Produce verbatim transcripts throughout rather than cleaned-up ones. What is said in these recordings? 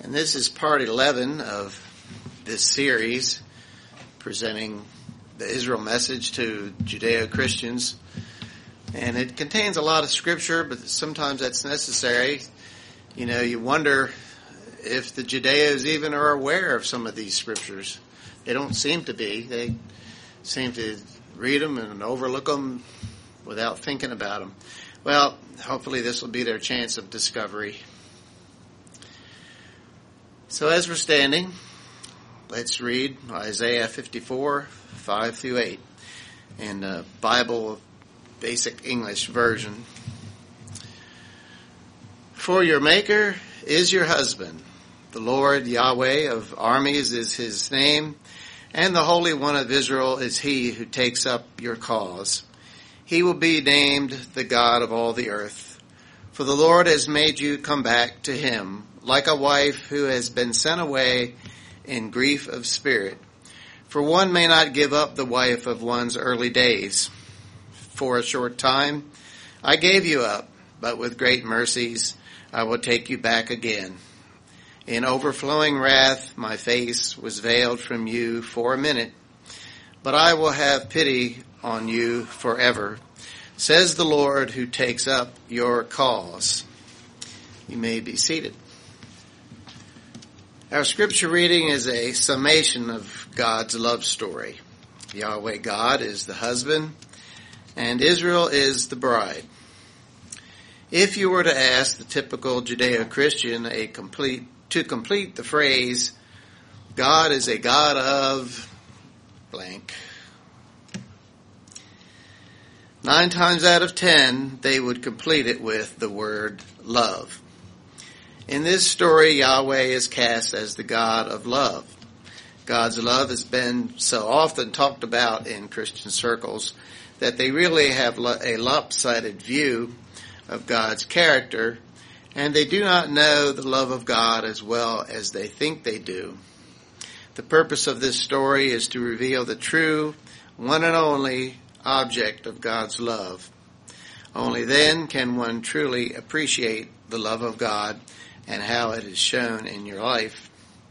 And this is part eleven of this series presenting the Israel message to Judeo-Christians. And it contains a lot of scripture, but sometimes that's necessary. You know, you wonder if the Judeos even are aware of some of these scriptures. They don't seem to be. They seem to read them and overlook them without thinking about them. Well, hopefully this will be their chance of discovery. So as we're standing, let's read Isaiah fifty-four, five through eight, in the Bible Basic English Version. For your Maker is your husband. The Lord Yahweh of armies is his name, and the Holy One of Israel is he who takes up your cause. He will be named the God of all the earth. For the Lord has made you come back to him, like a wife who has been sent away in grief of spirit. For one may not give up the wife of one's early days. For a short time I gave you up, but with great mercies I will take you back again. In overflowing wrath my face was veiled from you for a minute, but I will have pity on you forever, says the Lord who takes up your cause. You may be seated. Our scripture reading is a summation of God's love story. Yahweh God is the husband, and Israel is the bride. If you were to ask the typical Judeo-Christian a complete, to complete the phrase, God is a God of blank, nine times out of ten, they would complete it with the word love. In this story, Yahweh is cast as the God of love. God's love has been so often talked about in Christian circles that they really have a lopsided view of God's character, and they do not know the love of God as well as they think they do. The purpose of this story is to reveal the true, one and only object of God's love. Only then can one truly appreciate the love of God and how it is shown in your life.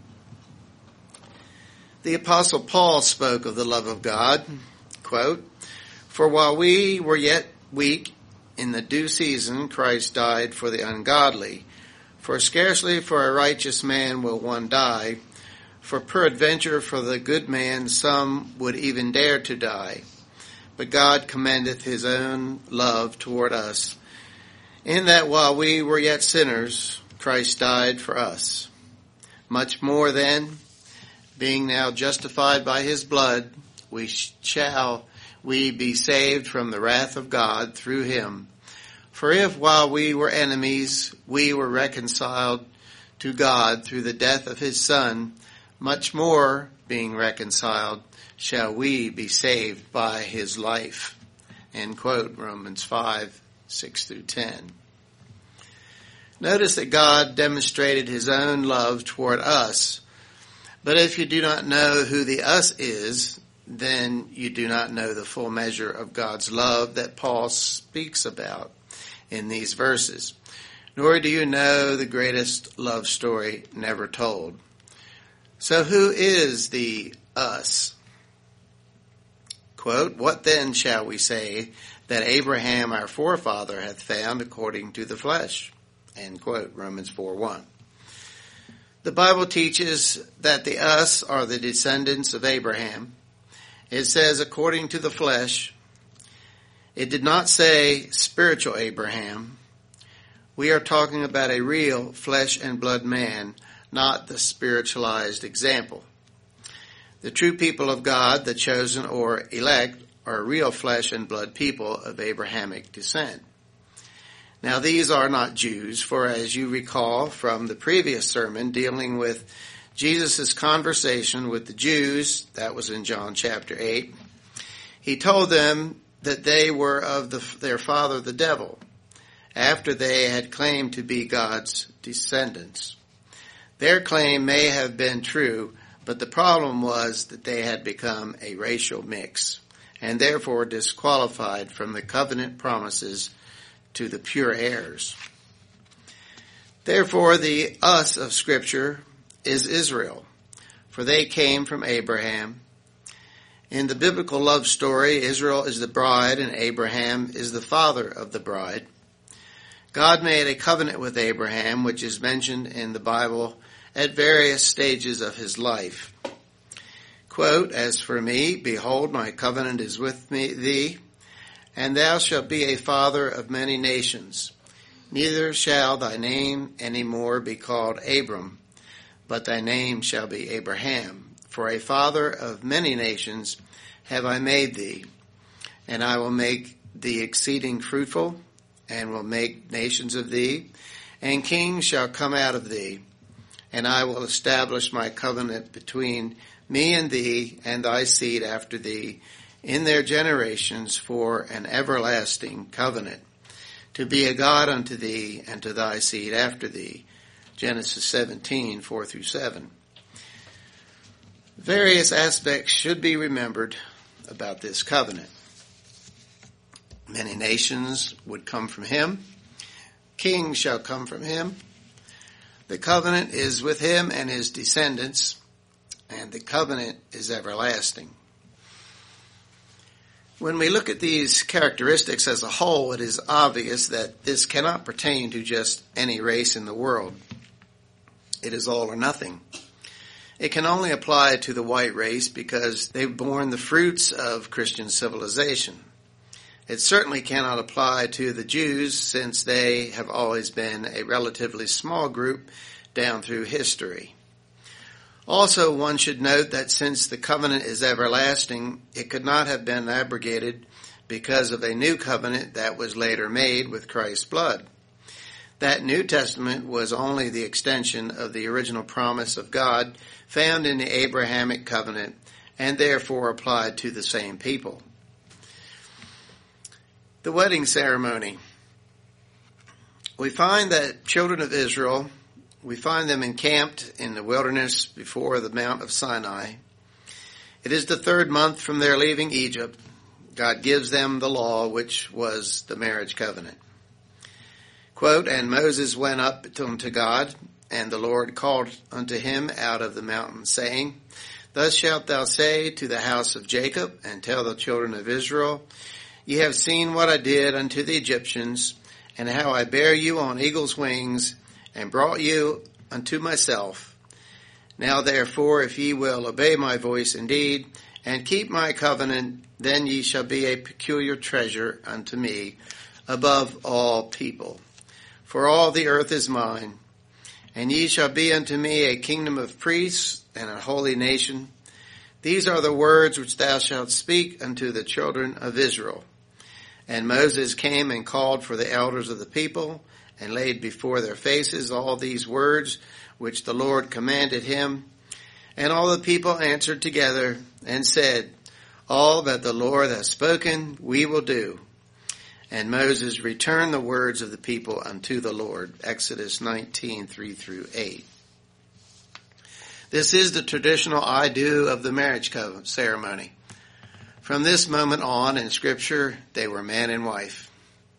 The Apostle Paul spoke of the love of God, quote, "For while we were yet weak, in the due season Christ died for the ungodly. For scarcely for a righteous man will one die, for peradventure for the good man some would even dare to die. But God commendeth his own love toward us, in that while we were yet sinners, Christ died for us. Much more then, being now justified by his blood, we shall we be saved from the wrath of God through him. For if while we were enemies, we were reconciled to God through the death of his Son, much more, being reconciled, shall we be saved by his life." End quote, Romans five, six through ten. Notice that God demonstrated his own love toward us, but if you do not know who the us is, then you do not know the full measure of God's love that Paul speaks about in these verses, nor do you know the greatest love story never told. So who is the us? Quote, "What then shall we say that Abraham our forefather hath found according to the flesh?" End quote, Romans four one. The Bible teaches that the us are the descendants of Abraham. It says according to the flesh. It did not say spiritual Abraham. We are talking about a real flesh and blood man, not the spiritualized example. The true people of God, the chosen or elect, are real flesh and blood people of Abrahamic descent. Now these are not Jews, for as you recall from the previous sermon dealing with Jesus' conversation with the Jews, that was in John chapter eight, he told them that they were of the, their father the devil, after they had claimed to be God's descendants. Their claim may have been true, but the problem was that they had become a racial mix, and therefore disqualified from the covenant promises to the pure heirs. Therefore, the us of Scripture is Israel, for they came from Abraham. In the biblical love story, Israel is the bride and Abraham is the father of the bride. God made a covenant with Abraham, which is mentioned in the Bible at various stages of his life. Quote, "As for me, behold, my covenant is with me, thee, and thou shalt be a father of many nations. Neither shall thy name any more be called Abram, but thy name shall be Abraham. For a father of many nations have I made thee, and I will make thee exceeding fruitful, and will make nations of thee, and kings shall come out of thee. And I will establish my covenant between me and thee and thy seed after thee in their generations for an everlasting covenant, to be a God unto thee and to thy seed after thee." Genesis seventeen, four through seven. Various aspects should be remembered about this covenant. Many nations would come from him. Kings shall come from him. The covenant is with him and his descendants, and the covenant is everlasting. When we look at these characteristics as a whole, it is obvious that this cannot pertain to just any race in the world. It is all or nothing. It can only apply to the white race because they've borne the fruits of Christian civilization. It certainly cannot apply to the Jews, since they have always been a relatively small group down through history. Also, one should note that since the covenant is everlasting, it could not have been abrogated because of a new covenant that was later made with Christ's blood. That New Testament was only the extension of the original promise of God found in the Abrahamic covenant, and therefore applied to the same people. The wedding ceremony. We find that children of Israel, we find them encamped in the wilderness before the Mount of Sinai. It is the third month from their leaving Egypt. God gives them the law, which was the marriage covenant. Quote, "And Moses went up unto God, and the Lord called unto him out of the mountain, saying, Thus shalt thou say to the house of Jacob, and tell the children of Israel, Ye have seen what I did unto the Egyptians, and how I bare you on eagle's wings, and brought you unto myself. Now therefore, if ye will obey my voice indeed, and keep my covenant, then ye shall be a peculiar treasure unto me above all people. For all the earth is mine, and ye shall be unto me a kingdom of priests and a holy nation. These are the words which thou shalt speak unto the children of Israel. And Moses came and called for the elders of the people, and laid before their faces all these words which the Lord commanded him. And all the people answered together and said, All that the Lord hath spoken we will do. And Moses returned the words of the people unto the Lord. Exodus nineteen, three through eight. This is the traditional I do of the marriage ceremony. From this moment on in Scripture, they were man and wife.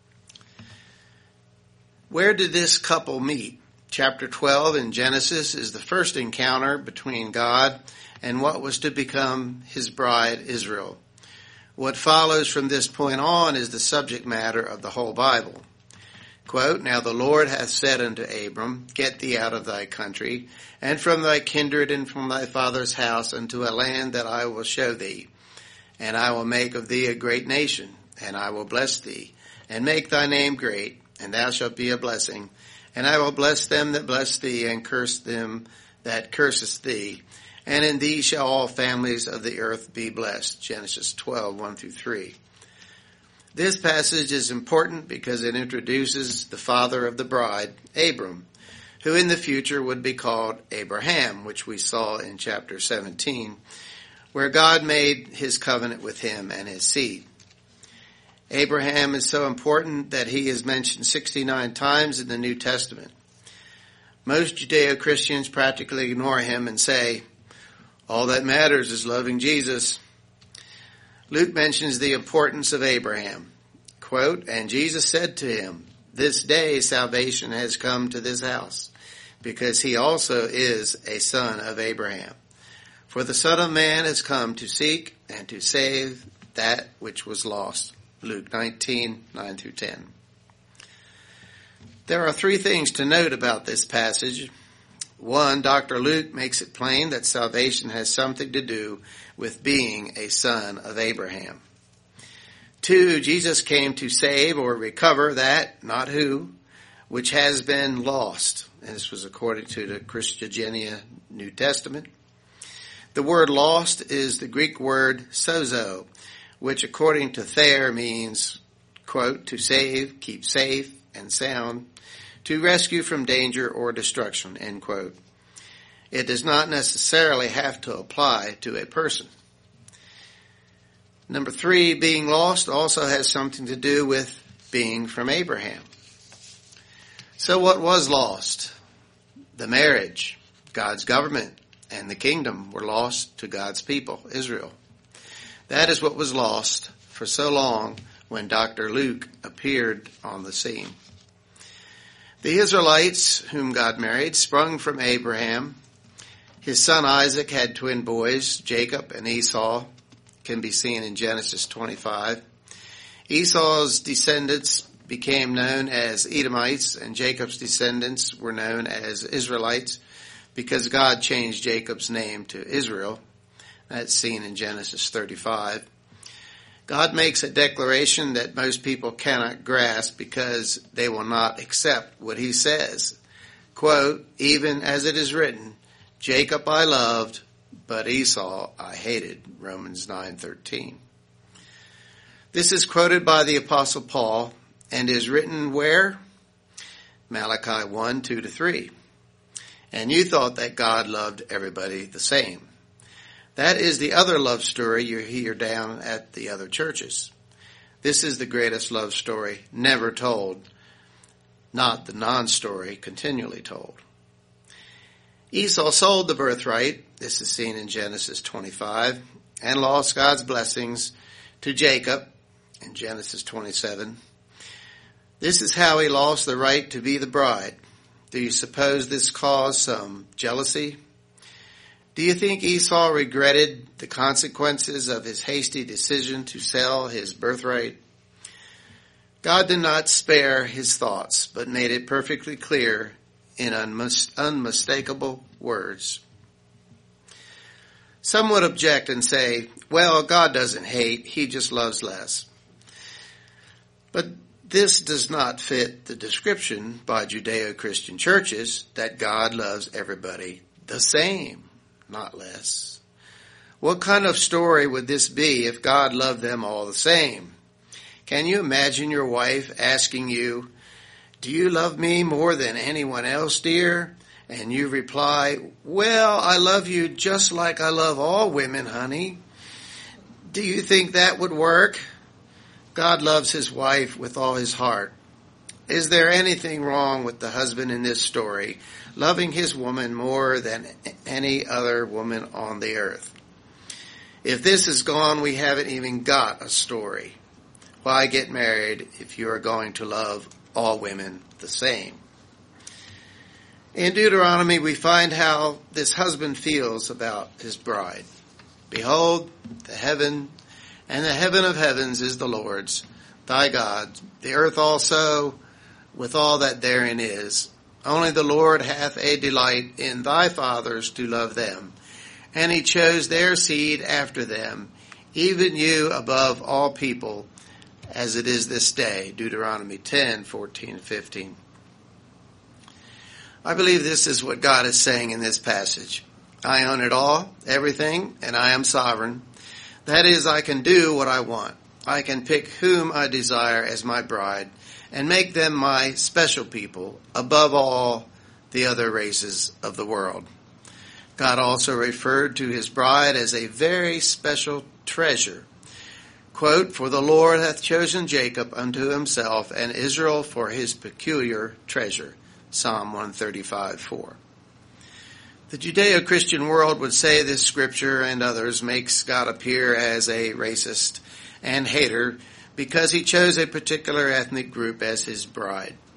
Where did this couple meet? Chapter twelve in Genesis is the first encounter between God and what was to become his bride, Israel. What follows from this point on is the subject matter of the whole Bible. Quote, Now the Lord hath said unto Abram, Get thee out of thy country, and from thy kindred, and from thy father's house, unto a land that I will show thee. And I will make of thee a great nation, and I will bless thee, and make thy name great, and thou shalt be a blessing. And I will bless them that bless thee, and curse them that curseth thee. And in thee shall all families of the earth be blessed. Genesis twelve, one through three. This passage is important because it introduces the father of the bride, Abram, who in the future would be called Abraham, which we saw in chapter seventeen, where God made his covenant with him and his seed. Abraham is so important that he is mentioned sixty-nine times in the New Testament. Most Judeo-Christians practically ignore him and say, all that matters is loving Jesus. Luke mentions the importance of Abraham. Quote, And Jesus said to him, this day salvation has come to this house, because he also is a son of Abraham. For the Son of Man has come to seek and to save that which was lost. Luke nineteen, nine through ten. There are three things to note about this passage. One, Doctor Luke makes it plain that salvation has something to do with being a son of Abraham. Two, Jesus came to save or recover that, not who, which has been lost. And this was according to the Christogenia New Testament. The word lost is the Greek word sozo, which according to Thayer means, quote, to save, keep safe and sound, to rescue from danger or destruction, end quote. It does not necessarily have to apply to a person. Number three, being lost also has something to do with being from Abraham. So what was lost? The marriage, God's government, and the kingdom were lost to God's people, Israel. That is what was lost for so long when Doctor Luke appeared on the scene. The Israelites, whom God married, sprung from Abraham. His son Isaac had twin boys, Jacob and Esau, can be seen in Genesis twenty-five. Esau's descendants became known as Edomites, and Jacob's descendants were known as Israelites because God changed Jacob's name to Israel. That's seen in Genesis thirty-five. God makes a declaration that most people cannot grasp because they will not accept what he says. Quote, even as it is written, Jacob I loved, but Esau I hated. Romans nine thirteen. This is quoted by the Apostle Paul and is written where? Malachi one, two to three. And you thought that God loved everybody the same. That is the other love story you hear down at the other churches. This is the greatest love story never told, not the non-story continually told. Esau sold the birthright, this is seen in Genesis twenty-five, and lost God's blessings to Jacob in Genesis twenty-seven. This is how he lost the right to be the bride. Do you suppose this caused some jealousy? Do you think Esau regretted the consequences of his hasty decision to sell his birthright? God did not spare his thoughts, but made it perfectly clear in unmis- unmistakable words. Some would object and say, well, God doesn't hate, he just loves less. But this does not fit the description by Judeo-Christian churches that God loves everybody the same, not less. What kind of story would this be if God loved them all the same? Can you imagine your wife asking you, do you love me more than anyone else, dear? And you reply, well, I love you just like I love all women, honey. Do you think that would work? God loves his wife with all his heart. Is there anything wrong with the husband in this story, loving his woman more than any other woman on the earth? If this is gone, we haven't even got a story. Why get married if you are going to love all women the same? In Deuteronomy, we find how this husband feels about his bride. Behold, the heaven and the heaven of heavens is the Lord's, thy God, the earth also with all that therein is. Only the Lord hath a delight in thy fathers to love them, and he chose their seed after them, even you above all people, as it is this day. Deuteronomy ten, fourteen, and fifteen. I believe this is what God is saying in this passage. I own it all, everything, and I am sovereign. That is, I can do what I want. I can pick whom I desire as my bride and make them my special people above all the other races of the world. God also referred to his bride as a very special treasure. Quote, for the Lord hath chosen Jacob unto himself and Israel for his peculiar treasure. Psalm one thirty-five, four. The Judeo-Christian world would say this scripture and others makes God appear as a racist and hater because he chose a particular ethnic group as his bride.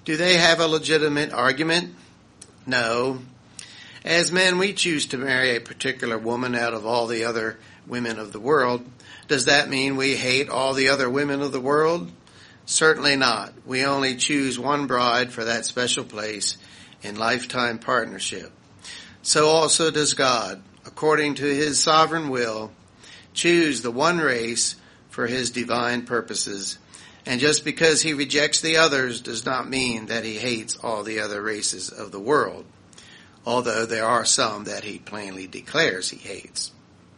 Do they have a legitimate argument? No. As men, we choose to marry a particular woman out of all the other women of the world. Does that mean we hate all the other women of the world? Certainly not. We only choose one bride for that special place in lifetime partnership. So also does God, according to his sovereign will, choose the one race for his divine purposes. And just because he rejects the others does not mean that he hates all the other races of the world, although there are some that he plainly declares he hates.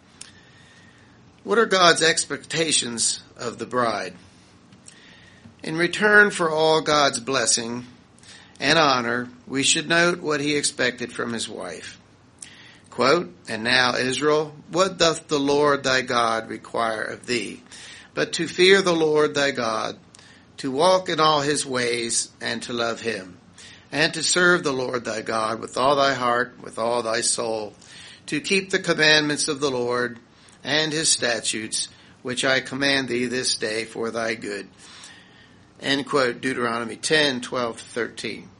What are God's expectations of the bride? In return for all God's blessing and honor, we should note what he expected from his wife. Quote, "And now, Israel, what doth the Lord thy God require of thee, but to fear the Lord thy God, to walk in all his ways, and to love him, and to serve the Lord thy God with all thy heart, with all thy soul, to keep the commandments of the Lord and his statutes, which I command thee this day for thy good." End quote, Deuteronomy ten, twelve, thirteen.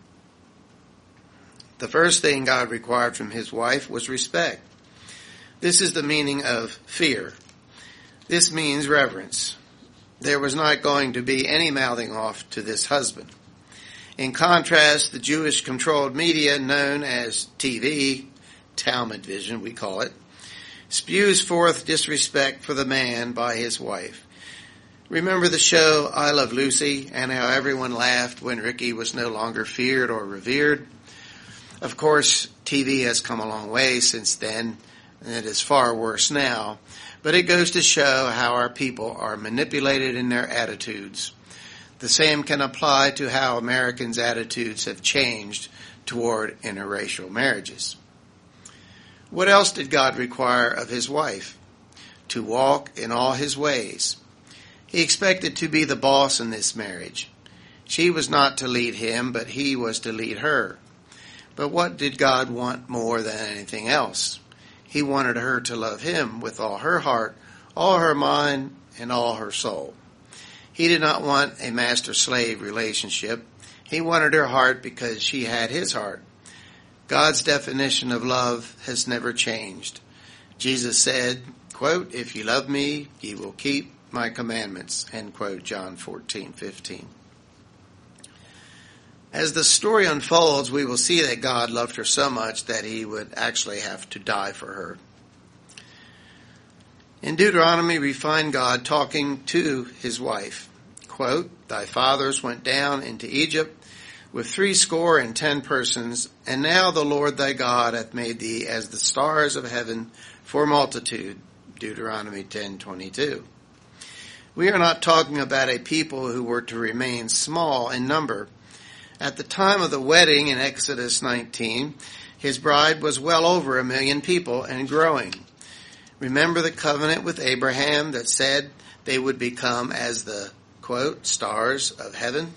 The first thing God required from his wife was respect. This is the meaning of fear. This means reverence. There was not going to be any mouthing off to this husband. In contrast, the Jewish-controlled media known as T V, Talmud Vision we call it, spews forth disrespect for the man by his wife. Remember the show I Love Lucy and how everyone laughed when Ricky was no longer feared or revered? Of course, T V has come a long way since then, and it is far worse now, but it goes to show how our people are manipulated in their attitudes. The same can apply to how Americans' attitudes have changed toward interracial marriages. What else did God require of his wife? To walk in all his ways. He expected to be the boss in this marriage. She was not to lead him, but he was to lead her. But what did God want more than anything else? He wanted her to love him with all her heart, all her mind, and all her soul. He did not want a master-slave relationship. He wanted her heart because she had his heart. God's definition of love has never changed. Jesus said, quote, "If you love me, ye will keep my commandments," end quote, John fourteen, fifteen. As the story unfolds, we will see that God loved her so much that he would actually have to die for her. In Deuteronomy, we find God talking to his wife. Quote, "Thy fathers went down into Egypt with three score and ten persons, and now the Lord thy God hath made thee as the stars of heaven for multitude." Deuteronomy ten, twenty-two. We are not talking about a people who were to remain small in number. At the time of the wedding in Exodus nineteen, his bride was well over a million people and growing. Remember the covenant with Abraham that said they would become as the, quote, "stars of heaven"?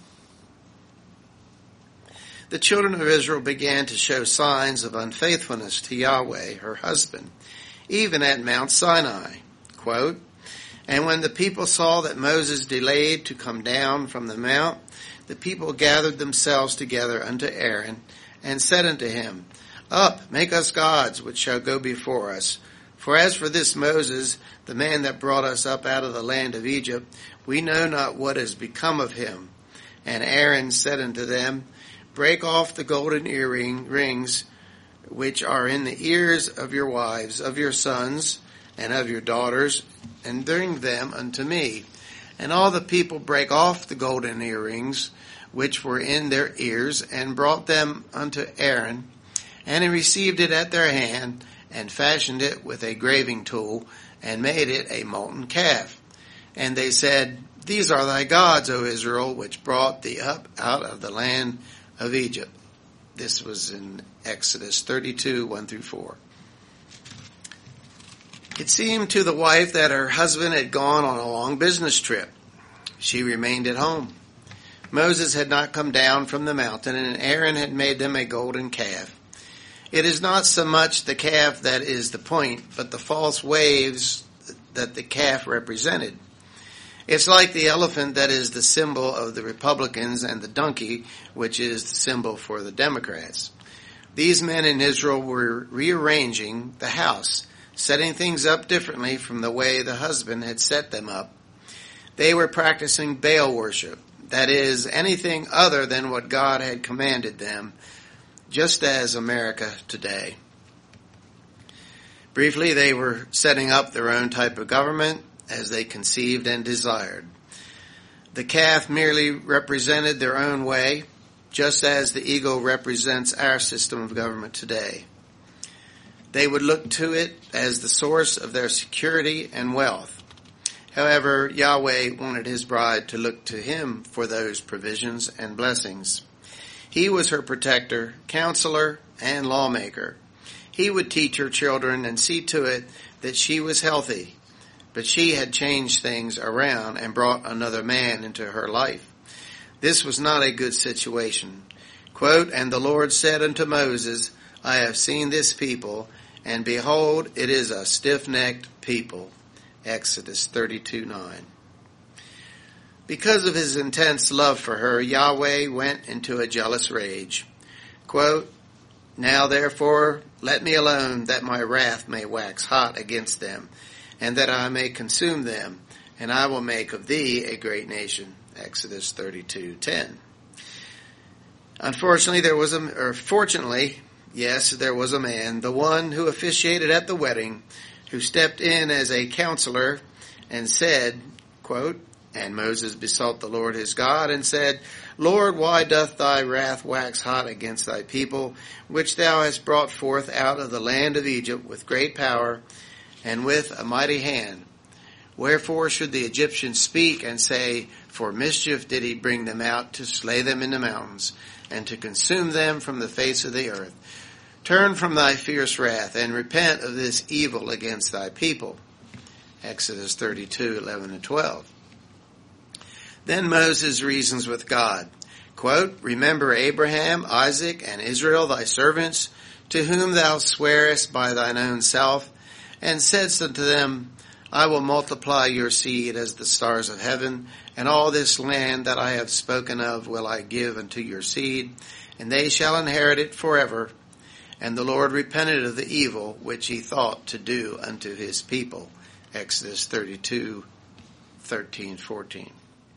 The children of Israel began to show signs of unfaithfulness to Yahweh, her husband, even at Mount Sinai. Quote, "And when the people saw that Moses delayed to come down from the mount, the people gathered themselves together unto Aaron, and said unto him, Up, make us gods, which shall go before us. For as for this Moses, the man that brought us up out of the land of Egypt, we know not what is become of him. And Aaron said unto them, Break off the golden earring rings which are in the ears of your wives, of your sons, and of your daughters, and bring them unto me. And all the people brake off the golden earrings which were in their ears, and brought them unto Aaron. And he received it at their hand, and fashioned it with a graving tool, and made it a molten calf. And they said, These are thy gods, O Israel, which brought thee up out of the land of Egypt. This was in Exodus thirty-two, one through four. It seemed to the wife that her husband had gone on a long business trip. She remained at home. Moses had not come down from the mountain, and Aaron had made them a golden calf. It is not so much the calf that is the point, but the false waves that the calf represented. It's like the elephant that is the symbol of the Republicans and the donkey, which is the symbol for the Democrats. These men in Israel were rearranging the house, setting things up differently from the way the husband had set them up. They were practicing Baal worship, that is, anything other than what God had commanded them, just as America today. Briefly, they were setting up their own type of government as they conceived and desired. The calf merely represented their own way, just as the eagle represents our system of government today. They would look to it as the source of their security and wealth. However, Yahweh wanted his bride to look to him for those provisions and blessings. He was her protector, counselor, and lawmaker. He would teach her children and see to it that she was healthy. But she had changed things around and brought another man into her life. This was not a good situation. Quote, "And the Lord said unto Moses, I have seen this people, and behold, it is a stiff-necked people." Exodus thirty-two nine. Because of his intense love for her, Yahweh went into a jealous rage. Quote, "Now therefore let me alone, that my wrath may wax hot against them, and that I may consume them, and I will make of thee a great nation." Exodus thirty-two ten. Unfortunately, there was a, or fortunately, yes, there was a man, the one who officiated at the wedding, who stepped in as a counselor and said, quote, "And Moses besought the Lord his God and said, Lord, why doth thy wrath wax hot against thy people, which thou hast brought forth out of the land of Egypt with great power and with a mighty hand? Wherefore should the Egyptians speak and say, For mischief did he bring them out to slay them in the mountains and to consume them from the face of the earth? Turn from thy fierce wrath and repent of this evil against thy people." Exodus thirty-two eleven and twelve. Then Moses reasons with God. Quote, "Remember Abraham, Isaac, and Israel thy servants, to whom thou swearest by thine own self, and saidst unto them, I will multiply your seed as the stars of heaven, and all this land that I have spoken of will I give unto your seed, and they shall inherit it forever. And the Lord repented of the evil which he thought to do unto his people." Exodus thirty-two thirteen fourteen.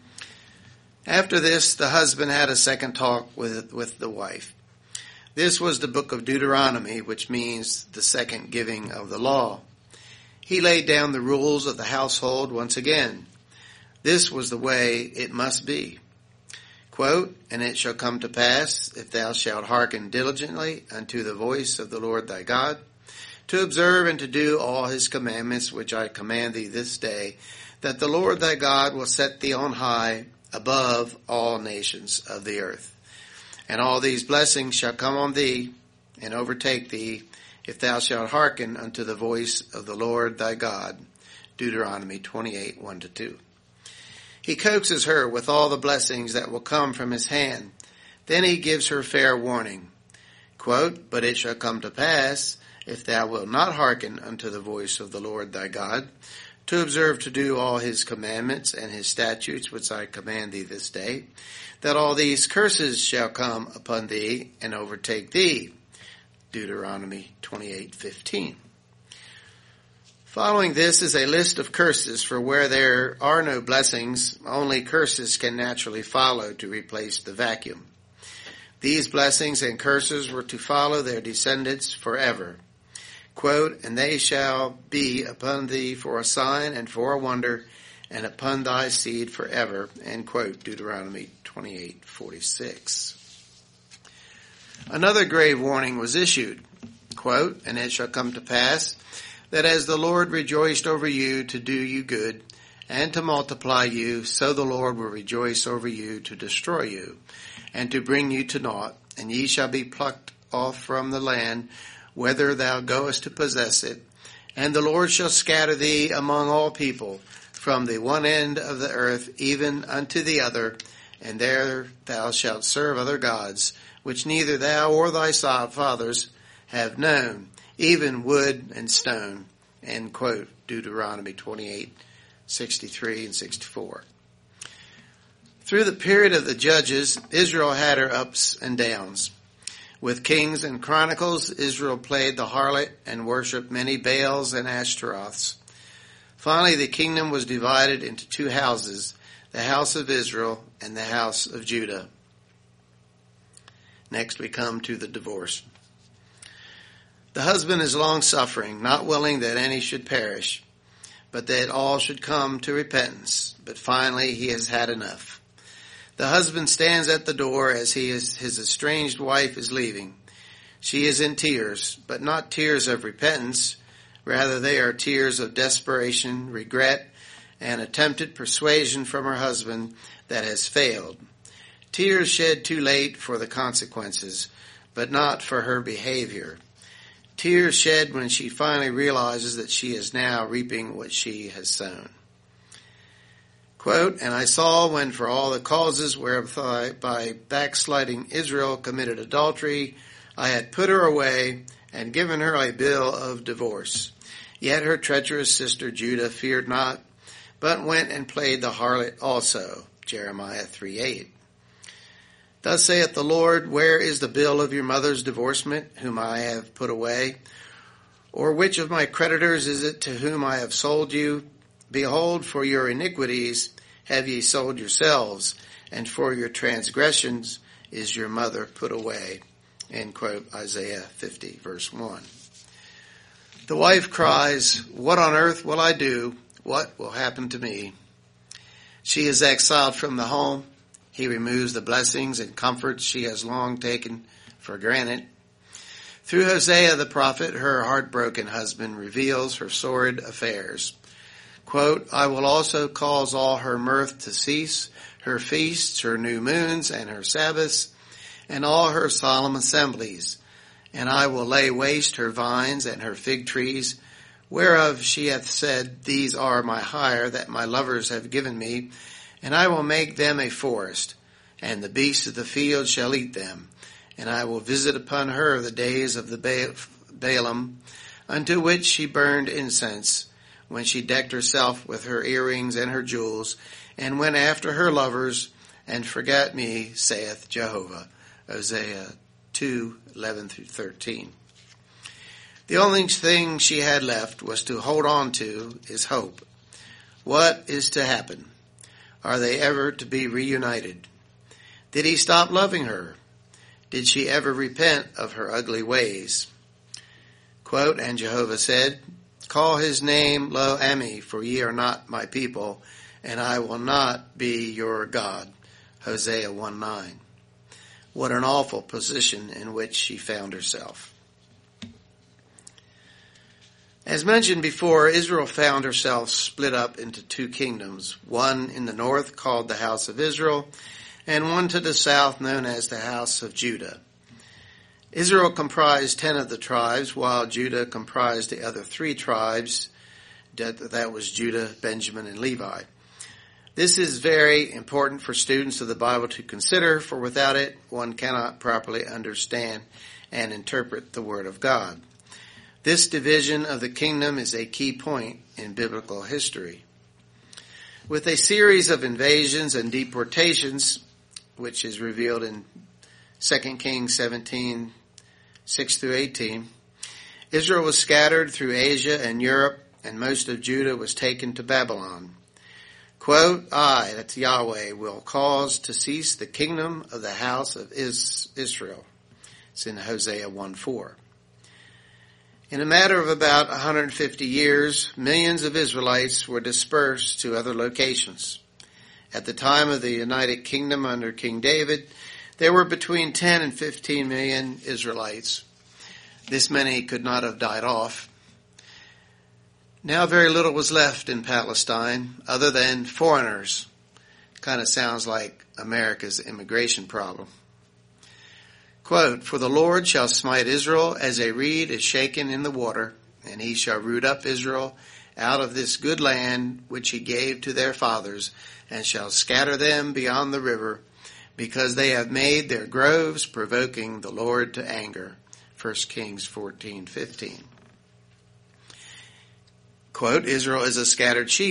After this, the husband had a second talk with, with the wife. This was the book of Deuteronomy, which means the second giving of the law. He laid down the rules of the household once again. This was the way it must be. Quote, "And it shall come to pass, if thou shalt hearken diligently unto the voice of the Lord thy God, to observe and to do all his commandments which I command thee this day, that the Lord thy God will set thee on high above all nations of the earth. And all these blessings shall come on thee and overtake thee, if thou shalt hearken unto the voice of the Lord thy God." Deuteronomy twenty-eight one to two. He coaxes her with all the blessings that will come from his hand. Then he gives her fair warning. Quote, "But it shall come to pass, if thou wilt not hearken unto the voice of the Lord thy God, to observe to do all his commandments and his statutes which I command thee this day, that all these curses shall come upon thee and overtake thee." Deuteronomy twenty-eight fifteen. Following this is a list of curses, for where there are no blessings, only curses can naturally follow to replace the vacuum. These blessings and curses were to follow their descendants forever. Quote, "And they shall be upon thee for a sign and for a wonder, and upon thy seed forever." End quote. Deuteronomy twenty-eight forty-six. Another grave warning was issued. Quote, "And it shall come to pass, that as the Lord rejoiced over you to do you good, and to multiply you, so the Lord will rejoice over you to destroy you, and to bring you to naught, and ye shall be plucked off from the land, whither thou goest to possess it. And the Lord shall scatter thee among all people, from the one end of the earth even unto the other, and there thou shalt serve other gods, which neither thou or thy fathers have known, even wood and stone." End quote. Deuteronomy twenty-eight sixty-three and sixty-four. Through the period of the Judges, Israel had her ups and downs. With Kings and Chronicles, Israel played the harlot and worshipped many Baals and Ashtaroths. Finally, the kingdom was divided into two houses, the house of Israel and the house of Judah. Next, we come to the divorce. The husband is long-suffering, not willing that any should perish, but that all should come to repentance. But finally, he has had enough. The husband stands at the door as he is, his estranged wife is leaving. She is in tears, but not tears of repentance. Rather, they are tears of desperation, regret, and attempted persuasion from her husband that has failed. Tears shed too late for the consequences, but not for her behavior. Tears shed when she finally realizes that she is now reaping what she has sown. Quote, and I saw when for all the causes whereby by backsliding Israel committed adultery, I had put her away and given her a bill of divorce. Yet her treacherous sister Judah feared not, but went and played the harlot also. Jeremiah three eight. Thus saith the Lord, where is the bill of your mother's divorcement, whom I have put away? Or which of my creditors is it to whom I have sold you? Behold, for your iniquities have ye sold yourselves, and for your transgressions is your mother put away. End quote, Isaiah fifty, verse one. The wife cries, what on earth will I do? What will happen to me? She is exiled from the home. He removes the blessings and comforts she has long taken for granted. Through Hosea the prophet, her heartbroken husband reveals her sordid affairs. Quote, I will also cause all her mirth to cease, her feasts, her new moons, and her Sabbaths, and all her solemn assemblies. And I will lay waste her vines and her fig trees, whereof she hath said, these are my hire that my lovers have given me, and I will make them a forest, and the beasts of the field shall eat them. And I will visit upon her the days of the ba- Balaam, unto which she burned incense, when she decked herself with her earrings and her jewels, and went after her lovers, and forgot me, saith Jehovah. Hosea two eleven through thirteen. The only thing she had left was to hold on to is hope. What is to happen? Are they ever to be reunited? Did he stop loving her? Did she ever repent of her ugly ways? Quote, and Jehovah said, call his name Lo-Ami, for ye are not my people, and I will not be your God. Hosea one nine. What an awful position in which she found herself. As mentioned before, Israel found herself split up into two kingdoms, one in the north called the House of Israel, and one to the south known as the House of Judah. Israel comprised ten of the tribes, while Judah comprised the other three tribes. That was Judah, Benjamin, and Levi. This is very important for students of the Bible to consider, for without it, one cannot properly understand and interpret the Word of God. This division of the kingdom is a key point in biblical history. With a series of invasions and deportations, which is revealed in Second Kings seventeen, six through eighteen, Israel was scattered through Asia and Europe, and most of Judah was taken to Babylon. Quote, I, that's Yahweh, will cause to cease the kingdom of the house of Israel. It's in Hosea one four. In a matter of about one hundred fifty years, millions of Israelites were dispersed to other locations. At the time of the United Kingdom under King David, there were between ten and fifteen million Israelites. This many could not have died off. Now very little was left in Palestine other than foreigners. Kind of sounds like America's immigration problem. Quote, for the Lord shall smite Israel as a reed is shaken in the water, and he shall root up Israel out of this good land which he gave to their fathers, and shall scatter them beyond the river, because they have made their groves provoking the Lord to anger. First Kings fourteen fifteen. Quote, Israel is a scattered sheep,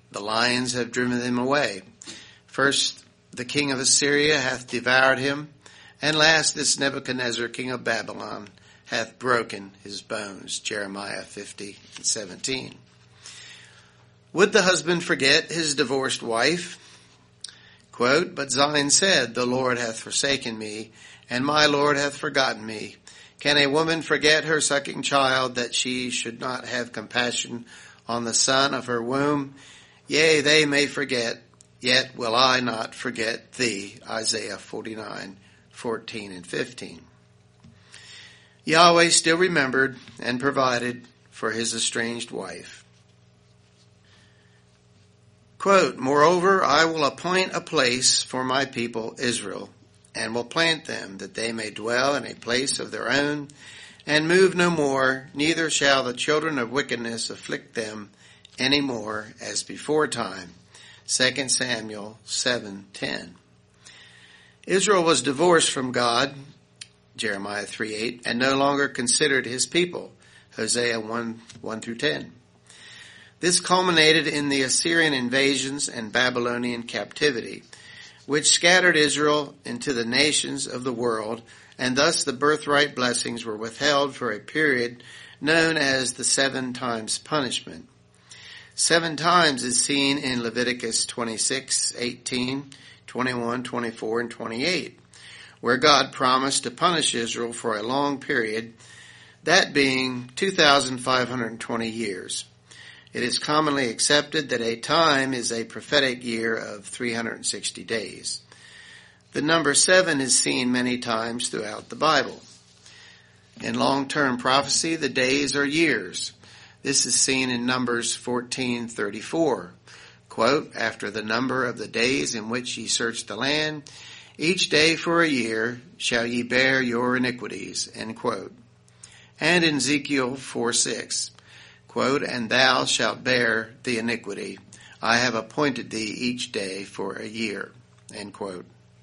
The lions have driven them away. First, the king of Assyria hath devoured him, and last this Nebuchadnezzar, king of Babylon, hath broken his bones. Jeremiah fifty and seventeen. Would the husband forget his divorced wife? Quote, but Zion said, the Lord hath forsaken me, and my Lord hath forgotten me. Can a woman forget her sucking child, that she should not have compassion on the son of her womb? Yea, they may forget, yet will I not forget thee. Isaiah forty-nine, fourteen and fifteen. Yahweh still remembered and provided for his estranged wife. Quote, moreover, I will appoint a place for my people Israel, and will plant them, that they may dwell in a place of their own, and move no more, neither shall the children of wickedness afflict them any more as before time. Second Samuel seven ten. Israel was divorced from God, Jeremiah three eight, and no longer considered his people, Hosea one one through ten. This culminated in the Assyrian invasions and Babylonian captivity, which scattered Israel into the nations of the world, and thus the birthright blessings were withheld for a period known as the seven times punishment. Seven times is seen in Leviticus twenty-six, eighteen, twenty-one, twenty-four, and twenty-eight, where God promised to punish Israel for a long period, that being two thousand five hundred twenty years. It is commonly accepted that a time is a prophetic year of three hundred sixty days. The number seven is seen many times throughout the Bible. In long-term prophecy, the days are years. This is seen in Numbers fourteen thirty-four. Quote, after the number of the days in which ye search the land, each day for a year shall ye bear your iniquities. End quote. And in Ezekiel four six. Quote, and thou shalt bear the iniquity. I have appointed thee each day for a year. End quote.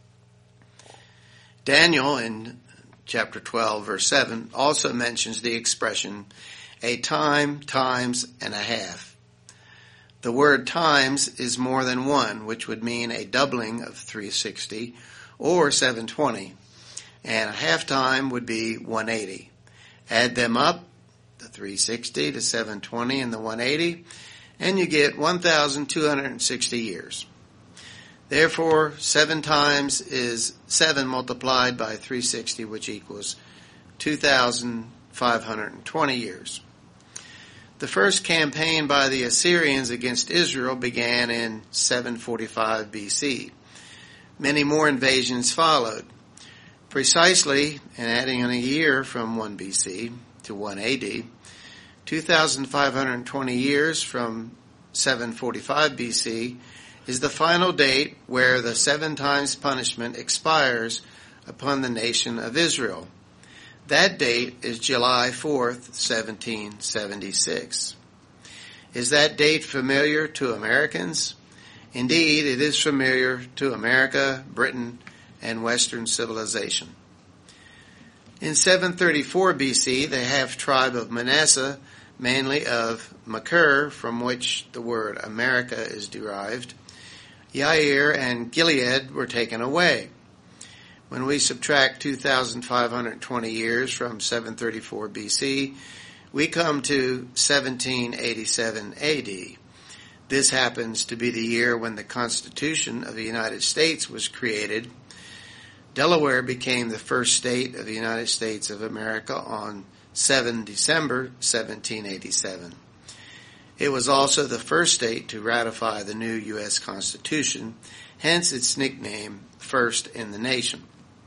Daniel in chapter twelve verse seven also mentions the expression a time, times, and a half. The word times is more than one, which would mean a doubling of three sixty or seven twenty, and a half time would be one eighty. Add them up, the three sixty, the seven twenty, and the one eighty, and you get one thousand two hundred sixty years. Therefore, seven times is seven multiplied by three sixty, which equals two thousand five hundred twenty years. The first campaign by the Assyrians against Israel began in seven forty-five B C. Many more invasions followed. Precisely, and adding on a year from one B C to one A D, two thousand five hundred twenty years from seven forty-five B C is the final date where the seven times punishment expires upon the nation of Israel. That date is July fourth, seventeen seventy-six. Is that date familiar to Americans? Indeed, it is familiar to America, Britain, and Western civilization. In seven thirty-four B C, the half-tribe of Manasseh, mainly of Machir, from which the word America is derived, Yair and Gilead were taken away. When we subtract two thousand five hundred twenty years from seven thirty-four B C, we come to seventeen eighty-seven A D. This happens to be the year when the Constitution of the United States was created. Delaware became the first state of the United States of America on the seventh of December, seventeen eighty-seven. It was also the first state to ratify the new U S Constitution, hence its nickname, First in the Nation.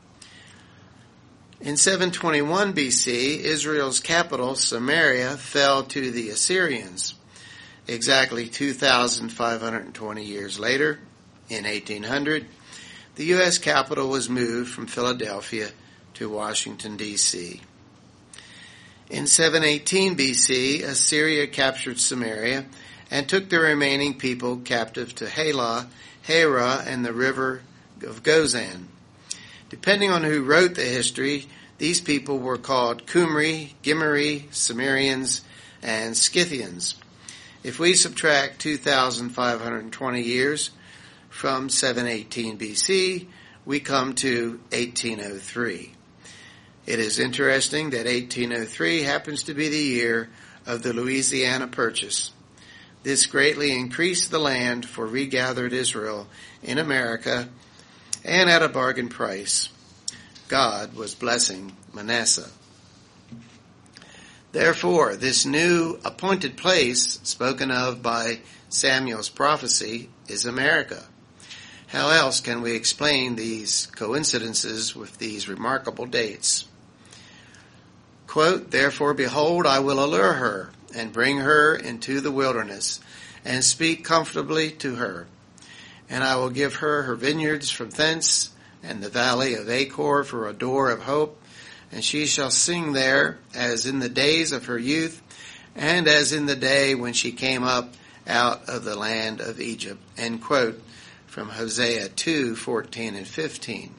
In seven twenty-one B C, Israel's capital, Samaria, fell to the Assyrians. Exactly two thousand five hundred twenty years later, in eighteen hundred, the U S capital was moved from Philadelphia to Washington, D C In seven eighteen B C, Assyria captured Samaria and took the remaining people captive to Halah, Hera, and the river of Gozan. Depending on who wrote the history, these people were called Qumri, Gimri, Cimmerians, and Scythians. If we subtract two thousand five hundred twenty years from seven eighteen B C, we come to eighteen oh three. It is interesting that eighteen oh three happens to be the year of the Louisiana Purchase. This greatly increased the land for regathered Israel in America, and at a bargain price. God was blessing Manasseh. Therefore, this new appointed place spoken of by Samuel's prophecy is America. How else can we explain these coincidences with these remarkable dates? Quote, "Therefore, behold, I will allure her and bring her into the wilderness and speak comfortably to her. And I will give her her vineyards from thence and the valley of Achor for a door of hope. And she shall sing there as in the days of her youth, and as in the day when she came up out of the land of Egypt." End quote from Hosea two, fourteen and fifteen.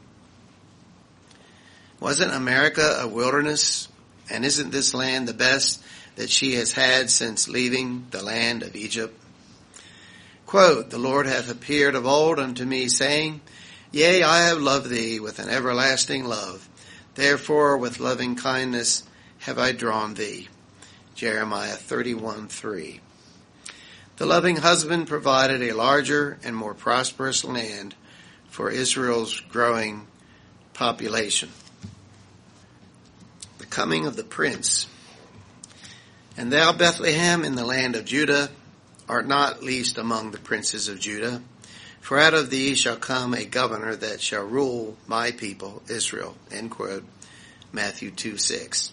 Wasn't America a wilderness? And isn't this land the best that she has had since leaving the land of Egypt? Quote, "The Lord hath appeared of old unto me, saying, Yea, I have loved thee with an everlasting love. Therefore, with loving kindness have I drawn thee." Jeremiah thirty-one, three. The loving husband provided a larger and more prosperous land for Israel's growing population. The coming of the prince. "And thou, Bethlehem, in the land of Judah, art not least among the princes of Judah. For out of thee shall come a governor that shall rule my people, Israel." End quote. Matthew two, six.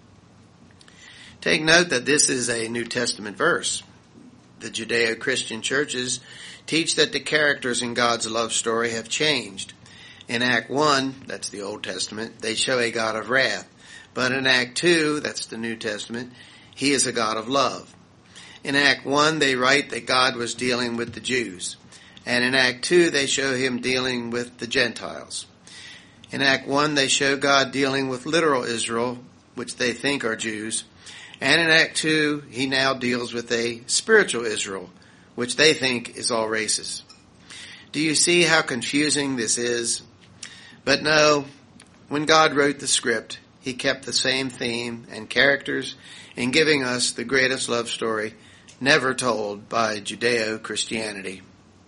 Take note that this is a New Testament verse. The Judeo-Christian churches teach that the characters in God's love story have changed. In Act one, that's the Old Testament, they show a God of wrath. But in Act two, that's the New Testament, he is a God of love. In Act one, they write that God was dealing with the Jews. And in Act two, they show him dealing with the Gentiles. In Act one, they show God dealing with literal Israel, which they think are Jews. And in Act two, he now deals with a spiritual Israel, which they think is all races. Do you see how confusing this is? But no, when God wrote the script, he kept the same theme and characters in giving us the greatest love story never told by Judeo-Christianity.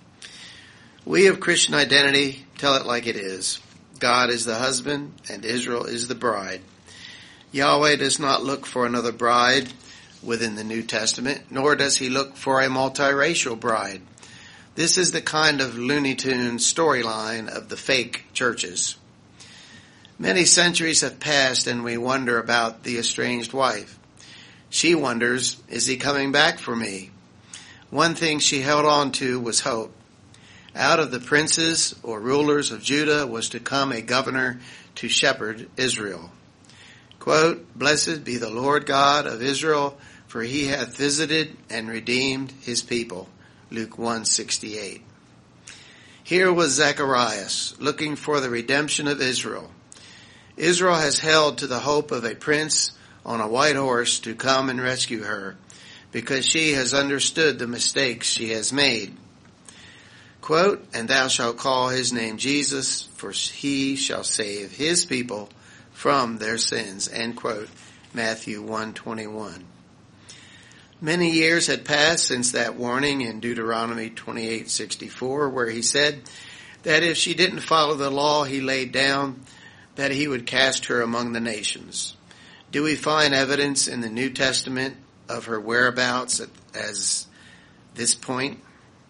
We of Christian identity tell it like it is. God is the husband and Israel is the bride. Yahweh does not look for another bride within the New Testament, nor does he look for a multiracial bride. This is the kind of Looney Tunes storyline of the fake churches. Many centuries have passed and we wonder about the estranged wife. She wonders, is he coming back for me? One thing she held on to was hope. Out of the princes or rulers of Judah was to come a governor to shepherd Israel. Quote, "Blessed be the Lord God of Israel, for he hath visited and redeemed his people." Luke one, sixty-eight. Here was Zacharias looking for the redemption of Israel. Israel has held to the hope of a prince on a white horse to come and rescue her, because she has understood the mistakes she has made. Quote, "And thou shalt call his name Jesus, for he shall save his people from their sins." End quote. Matthew one, twenty-one. Many years had passed since that warning in Deuteronomy twenty-eight, sixty-four, where he said that if she didn't follow the law he laid down, that he would cast her among the nations. Do we find evidence in the New Testament of her whereabouts at as this point?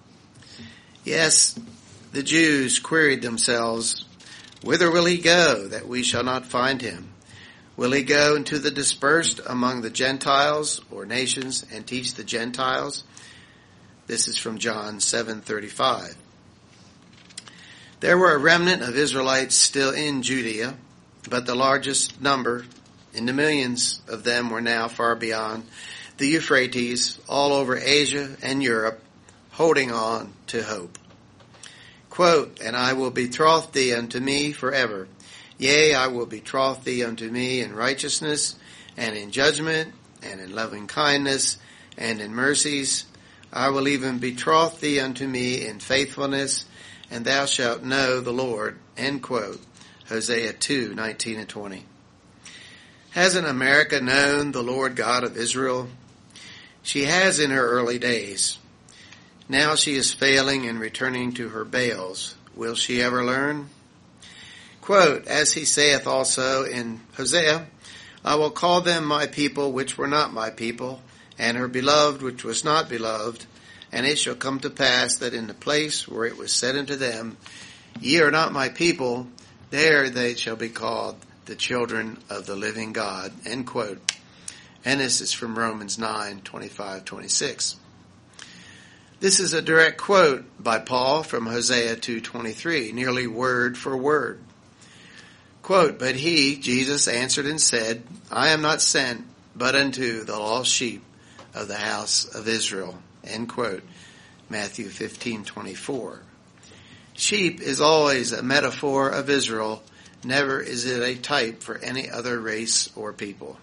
Yes, the Jews queried themselves, "Whither will he go, that we shall not find him? Will he go into the dispersed among the Gentiles or nations and teach the Gentiles?" This is from John seven, thirty-five. There were a remnant of Israelites still in Judea, but the largest number, in the millions of them, were now far beyond the Euphrates, all over Asia and Europe, holding on to hope. Quote, "And I will betroth thee unto me forever. Yea, I will betroth thee unto me in righteousness, and in judgment, and in loving kindness, and in mercies. I will even betroth thee unto me in faithfulness, and thou shalt know the Lord. End quote. Hosea two, nineteen and twenty. Hasn't America known the Lord God of Israel? She has in her early days. Now she is failing and returning to her Baals. Will she ever learn? Quote, as he saith also in Hosea, I will call them my people which were not my people, and her beloved which was not beloved. And it shall come to pass that in the place where it was said unto them, Ye are not my people, there they shall be called the children of the living God. End quote. And this is from Romans nine, twenty-five, twenty-six. This is a direct quote by Paul from Hosea two twenty-three, nearly word for word. Quote, but he, Jesus, answered and said, I am not sent but unto the lost sheep of the house of Israel. End quote. Matthew fifteen twenty-four. Sheep is always a metaphor of Israel. Never is it a type for any other race or people.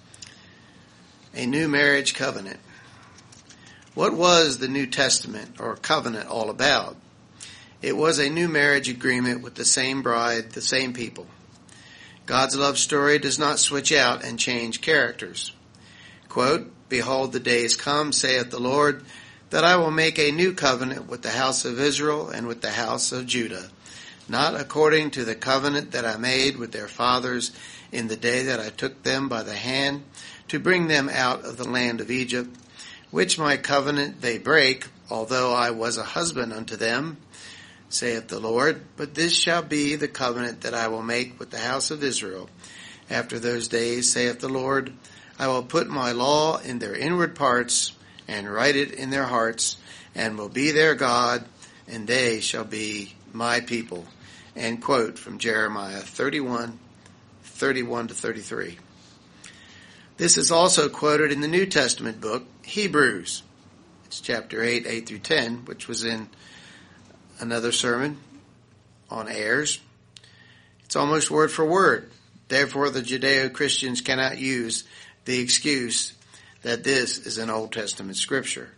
A new marriage covenant. What was the New Testament or covenant all about? It was a new marriage agreement with the same bride, the same people. God's love story does not switch out and change characters. Quote, behold, the days come, saith the Lord, that I will make a new covenant with the house of Israel and with the house of Judah, not according to the covenant that I made with their fathers in the day that I took them by the hand to bring them out of the land of Egypt, which my covenant they break, although I was a husband unto them, saith the Lord. But this shall be the covenant that I will make with the house of Israel. After those days, saith the Lord, I will put my law in their inward parts, and write it in their hearts, and will be their God, and they shall be my people. End quote from Jeremiah thirty-one, thirty-one to thirty-three. This is also quoted in the New Testament book, Hebrews. It's chapter eight, eight through ten, which was in another sermon on heirs. It's almost word for word. Therefore, the Judeo-Christians cannot use the excuse that this is an Old Testament scripture.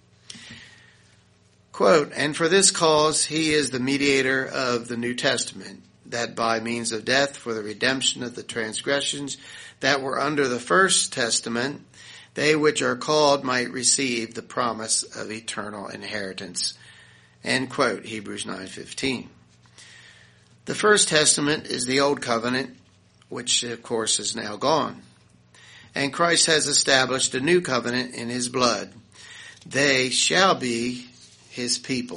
Quote, and for this cause he is the mediator of the New Testament, that by means of death for the redemption of the transgressions that were under the first testament, they which are called might receive the promise of eternal inheritance. End quote, Hebrews nine fifteen. The first testament is the old covenant, which of course is now gone. And Christ has established a new covenant in his blood. They shall be his people.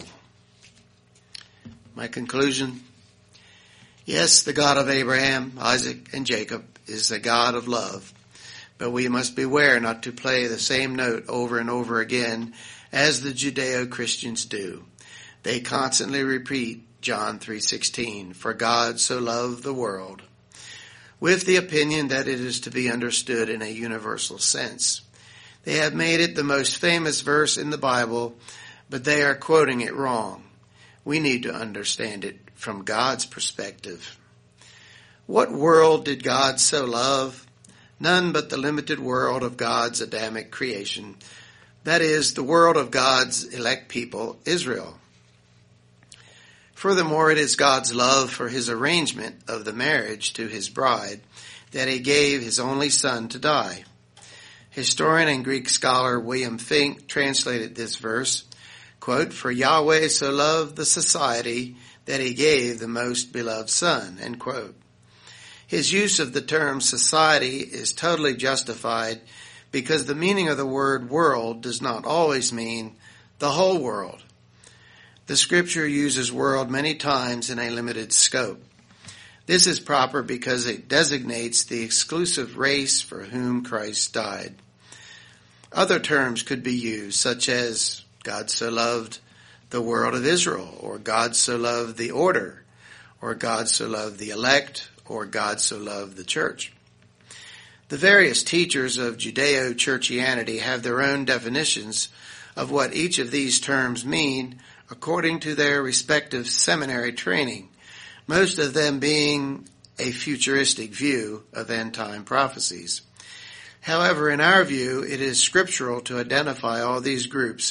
My conclusion, yes, the God of Abraham, Isaac, and Jacob is the God of love, but we must beware not to play the same note over and over again as the Judeo-Christians do. They constantly repeat John three sixteen, for God so loved the world, with the opinion that it is to be understood in a universal sense. They have made it the most famous verse in the Bible, but they are quoting it wrong. We need to understand it from God's perspective. What world did God so love? None but the limited world of God's Adamic creation. That is, the world of God's elect people, Israel. Furthermore, it is God's love for his arrangement of the marriage to his bride that he gave his only son to die. Historian and Greek scholar William Fink translated this verse, quote, for Yahweh so loved the society that he gave the most beloved son, end quote. His use of the term society is totally justified because the meaning of the word world does not always mean the whole world. The scripture uses world many times in a limited scope. This is proper because it designates the exclusive race for whom Christ died. Other terms could be used, such as God so loved the world of Israel, or God so loved the order, or God so loved the elect, or God so loved the church. The various teachers of Judeo-Churchianity have their own definitions of what each of these terms mean according to their respective seminary training, most of them being a futuristic view of end-time prophecies. However, in our view, it is scriptural to identify all these groups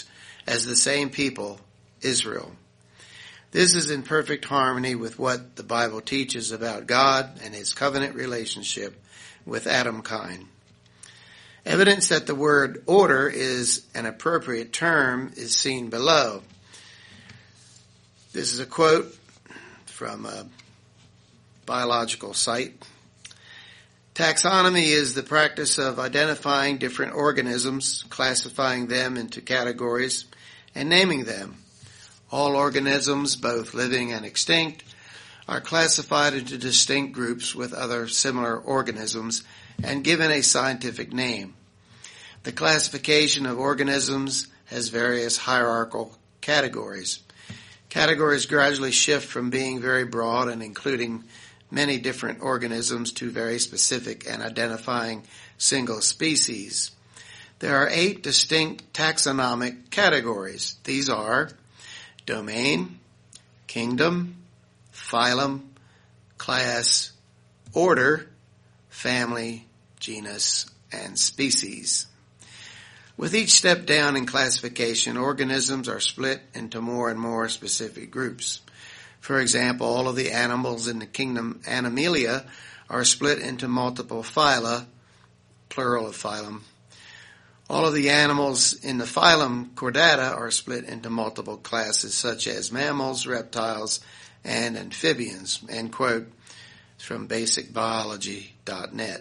as the same people, Israel. This is in perfect harmony with what the Bible teaches about God and his covenant relationship with Adamkind. Evidence that the word order is an appropriate term is seen below. This is a quote from a biological site. Taxonomy is the practice of identifying different organisms, classifying them into categories, and naming them. All organisms, both living and extinct, are classified into distinct groups with other similar organisms and given a scientific name. The classification of organisms has various hierarchical categories. Categories gradually shift from being very broad and including many different organisms to very specific and identifying single species. There are eight distinct taxonomic categories. These are domain, kingdom, phylum, class, order, family, genus, and species. With each step down in classification, organisms are split into more and more specific groups. For example, all of the animals in the kingdom Animalia are split into multiple phyla, plural of phylum. All of the animals in the phylum Chordata are split into multiple classes such as mammals, reptiles, and amphibians. End quote from basic biology dot net.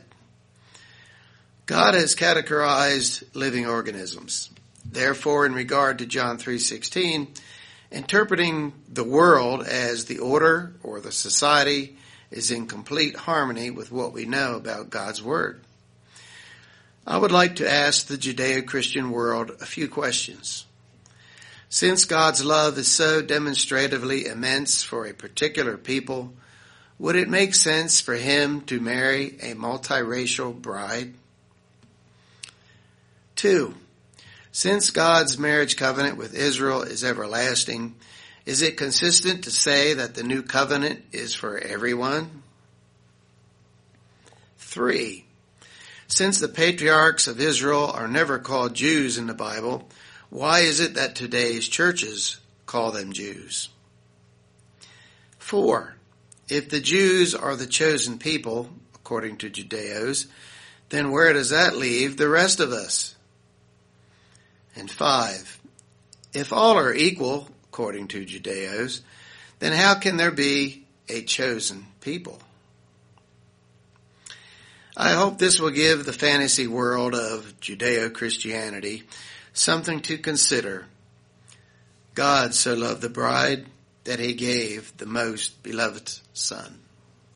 God has categorized living organisms. Therefore, in regard to John three sixteen, interpreting the world as the order or the society is in complete harmony with what we know about God's Word. I would like to ask the Judeo-Christian world a few questions. Since God's love is so demonstratively immense for a particular people, would it make sense for him to marry a multiracial bride? Two, since God's marriage covenant with Israel is everlasting, is it consistent to say that the new covenant is for everyone? Three, since the patriarchs of Israel are never called Jews in the Bible, why is it that today's churches call them Jews? Four, if the Jews are the chosen people, according to Judeos, then where does that leave the rest of us? And five, if all are equal, according to Judeos, then how can there be a chosen people? I hope this will give the fantasy world of Judeo-Christianity something to consider. God so loved the bride that he gave the most beloved Son.